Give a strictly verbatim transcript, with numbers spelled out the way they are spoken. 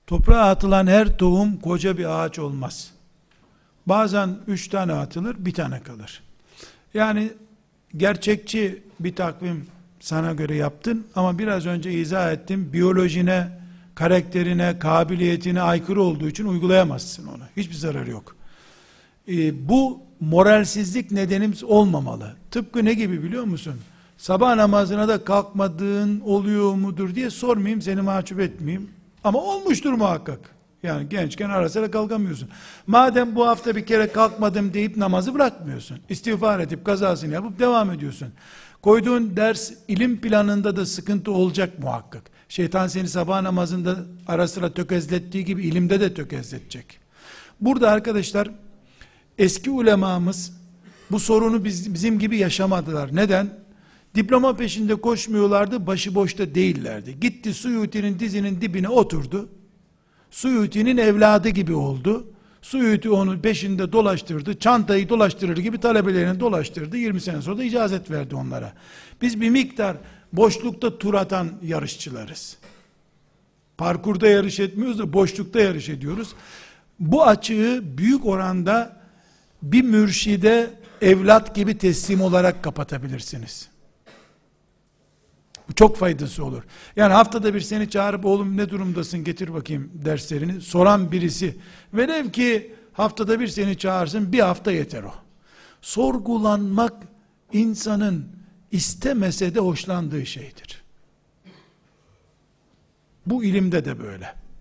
Toprağa atılan her tohum koca bir ağaç olmaz. Bazen üç tane atılır, bir tane kalır. Yani gerçekçi bir takvim sana göre yaptın ama biraz önce izah ettim. Biyolojine, karakterine, kabiliyetine aykırı olduğu için uygulayamazsın onu. Hiçbir zararı yok. Ee, bu moralsizlik nedenimiz olmamalı. Tıpkı ne gibi biliyor musun? Sabah namazına da kalkmadığın oluyor mudur diye sormayayım, seni mahcup etmeyeyim. Ama olmuştur muhakkak. Yani gençken ara sıra kalkamıyorsun. Madem bu hafta bir kere kalkmadım deyip namazı bırakmıyorsun. İstiğfar edip kazasını yapıp devam ediyorsun. Koyduğun ders ilim planında da sıkıntı olacak muhakkak. Şeytan seni sabah namazında ara sıra tökezlettiği gibi ilimde de tökezletecek. Burada arkadaşlar eski ulemamız bu sorunu biz, bizim gibi yaşamadılar. Neden? Diploma peşinde koşmuyorlardı, başıboşta değillerdi. Gitti Suyuti'nin dizinin dibine oturdu. Suyuti'nin evladı gibi oldu. Suyuti onu peşinde dolaştırdı. Çantayı dolaştırır gibi talebelerini dolaştırdı. yirmi sene sonra da icazet verdi onlara. Biz bir miktar boşlukta tur atan yarışçılarız. Parkurda yarış etmiyoruz da boşlukta yarış ediyoruz. Bu açığı büyük oranda bir mürşide evlat gibi teslim olarak kapatabilirsiniz. Bu çok faydası olur. Yani haftada bir seni çağırıp oğlum ne durumdasın getir bakayım derslerini soran birisi, velev ki haftada bir seni çağırsın, bir hafta yeter o. Sorgulanmak insanın istemese de hoşlandığı şeydir. Bu ilimde de böyle.